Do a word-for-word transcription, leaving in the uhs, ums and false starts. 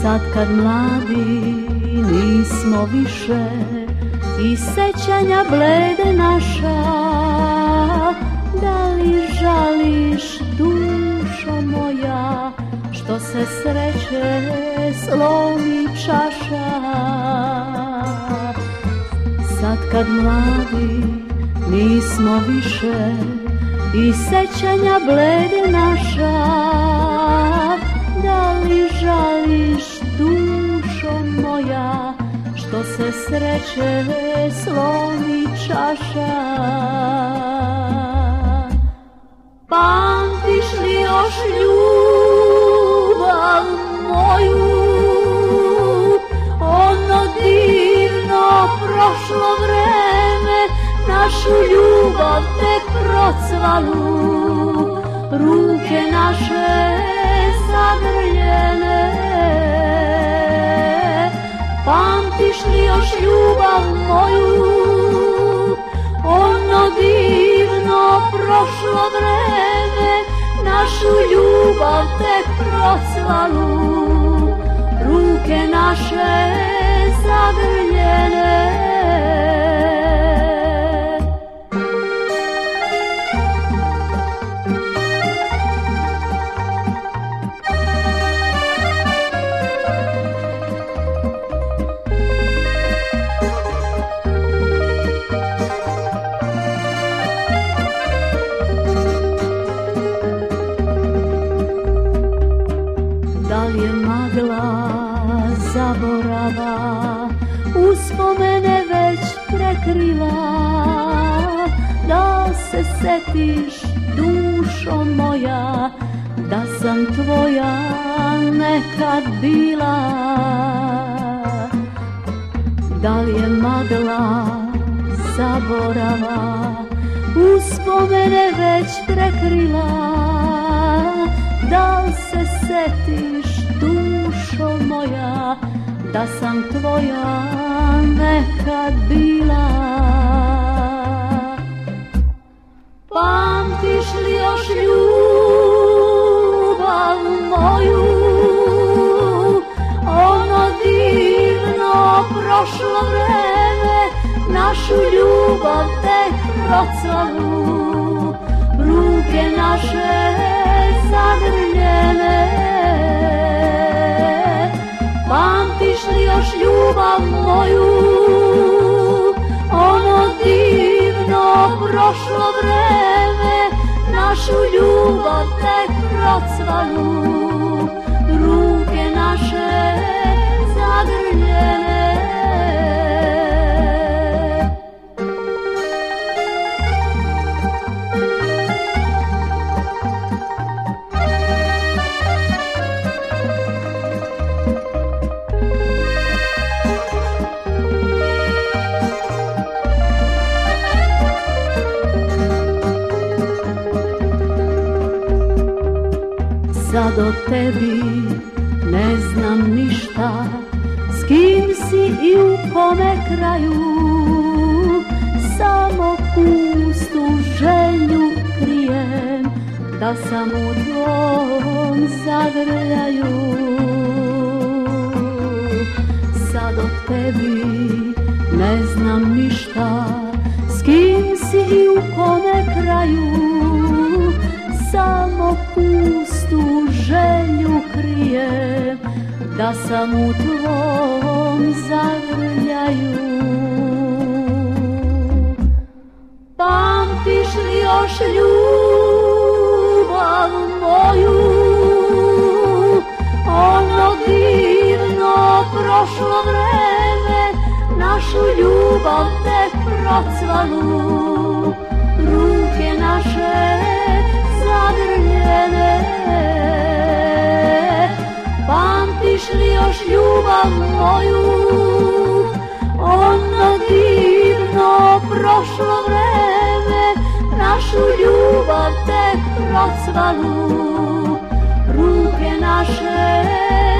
Sad kad mladi nismo više i sećanja blede naša, da li žališ, dušo moja, što se sreće slomi čaša? Sad kad mladi nismo više i sećanja blede naša, da li žališ, dušo moja, što se sreće slomi čaša? Pamtiš li još ljubav moju, ono divno prošlo vreme, našu ljubav tek procvalu, ruke naše zagrljene? Pamtiš li još ljubav moju, ono divno prošlo vreme, našu ljubav tek procvalu, ruke naše zagrljene? Da li je magla zaborava uspomene već prekrila, da se setiš, dušo moja, da sam tvoja nekad bila? Da li je magla zaborava uspomene već prekrila, da se setiš, dušo moja, da sam tvoja nekad bila? Pamtiš li još ljubav moju, ono divno prošlo vreme, našu ljubav tek procvalu, ruke naše zagrljene? Pamtiš li još ljubav moju, ono divno prošlo vreme, našu ljubav tek procvalu, ruke naše zagrljene? Sad o tebi ne znam ništa, s kim si i u kome kraju, samo pustu želju krijem, da sam u tvom zagrljaju. Sad o tebi ne znam ništa, s kim si i u kome kraju, samo pustu želju krijem, da sam u tvom zagrljaju. Pamtiš li još ljubav moju, ono divno prošlo vreme, našu ljubav tek procvalu, ruke naše zagrljene? Pamtiš li još ljubav moju, ono divno prošlo vreme, našu ljubav tek procvalu, ruke naše